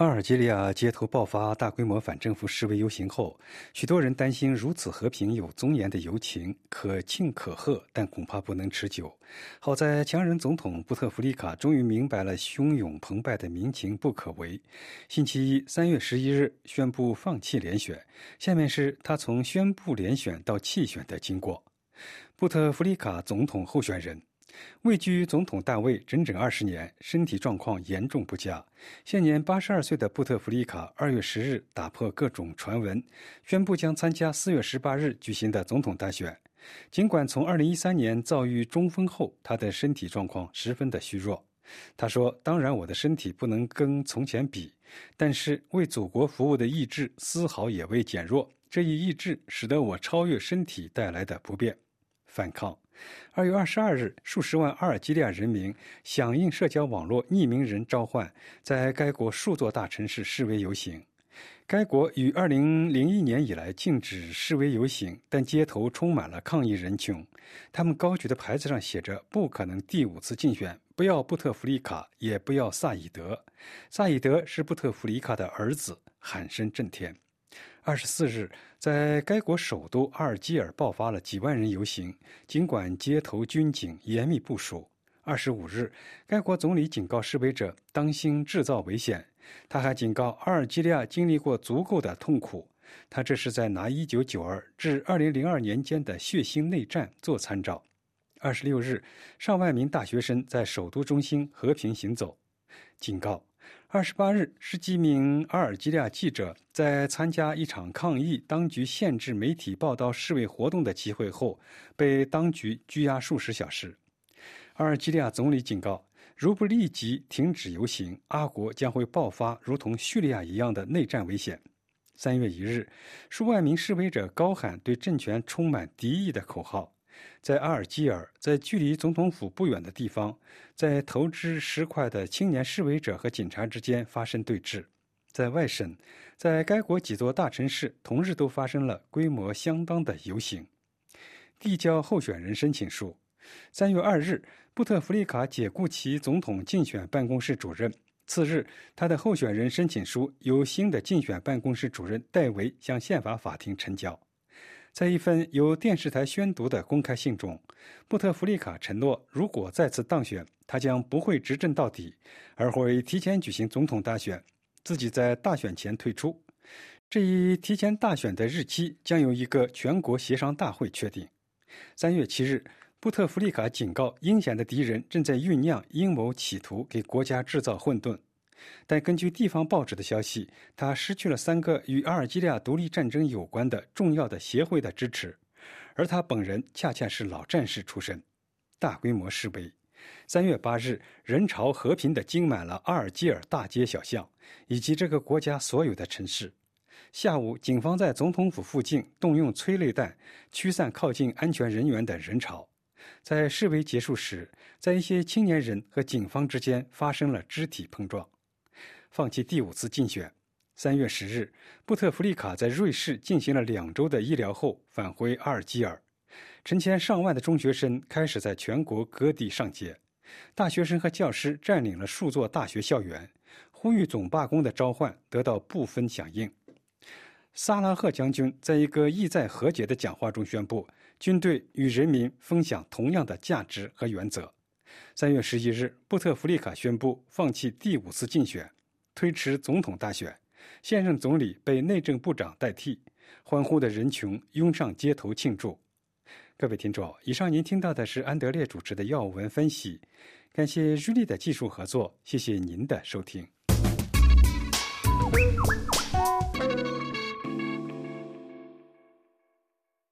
阿尔及利亚街头爆发大规模反政府示威游行后，许多人担心如此和平有尊严的游行可庆可贺，但恐怕不能持久。好在强人总统布特弗利卡终于明白了汹涌澎湃的民情不可为。星期一3月11日宣布放弃连选，下面是他从宣布连选到弃选的经过。布特弗利卡总统候选人位居总统大位整整20年，身体状况严重不佳。现年82岁的布特弗利卡2月10日打破各种传闻，宣布将参加4月18日举行的总统大选。尽管从2013年遭遇中风后，他的身体状况十分的虚弱。他说：“当然，我的身体不能跟从前比，但是为祖国服务的意志丝毫也未减弱。这一意志使得我超越身体带来的不便。”反抗。2月22日，数十万阿尔及利亚人民响应社交网络匿名人召唤，在该国数座大城市示威游行。该国于2001年以来禁止示威游行，但街头充满了抗议人群。他们高举的牌子上写着：“不可能第5次竞选，不要布特弗利卡，也不要萨义德。”萨义德是布特弗利卡的儿子，喊声震天。24日，在该国首都阿尔基尔爆发了几万人游行，尽管街头军警严密部署。25日，该国总理警告示威者当心制造危险。他还警告阿尔及利亚经历过足够的痛苦，他这是在拿1992至2002年间的血腥内战做参照。26日，上万名大学生在首都中心和平行走。警告：28日，十几名阿尔及利亚记者在参加一场抗议当局限制媒体报道示威活动的集会后，被当局拘押数十小时。阿尔及利亚总理警告，如不立即停止游行，阿国将会爆发如同叙利亚一样的内战危险。3月1日，数万名示威者高喊对政权充满敌意的口号。在阿尔基尔，在距离总统府不远的地方，在投掷石块的青年示威者和警察之间发生对峙。在外省，在该国几座大城市同日都发生了规模相当的游行。递交候选人申请书。3月2日，布特弗利卡解雇其总统竞选办公室主任。次日，他的候选人申请书由新的竞选办公室主任戴维向宪法法庭呈交。在一份由电视台宣读的公开信中，布特弗利卡承诺，如果再次当选，他将不会执政到底，而会提前举行总统大选，自己在大选前退出。这一提前大选的日期将由一个全国协商大会确定。3月7日，布特弗利卡警告，阴险的敌人正在酝酿阴谋，企图给国家制造混沌。但根据地方报纸的消息，他失去了3个与阿尔及利亚独立战争有关的重要的协会的支持，而他本人恰恰是老战士出身。大规模示威。3月8日，人潮和平地经满了阿尔基尔大街小巷，以及这个国家所有的城市。下午，警方在总统府附近动用催泪弹，驱散靠近安全人员的人潮。在示威结束时，在一些青年人和警方之间发生了肢体碰撞。放弃第5次竞选。3月10日，布特弗利卡在瑞士进行了2周的医疗后返回阿尔基尔。成千上万的中学生开始在全国各地上街，大学生和教师占领了数座大学校园，呼吁总罢工的召唤得到部分响应。萨拉赫将军在一个意在和解的讲话中宣布，军队与人民分享同样的价值和原则。3月11日，布特弗利卡宣布放弃第5次竞选，推迟总统大选，现任总理被内政部长代替，欢呼的人群涌上街头庆祝。各位听众，以上您听到的是安德烈主持的要闻分析，感谢日立的技术合作，谢谢您的收听。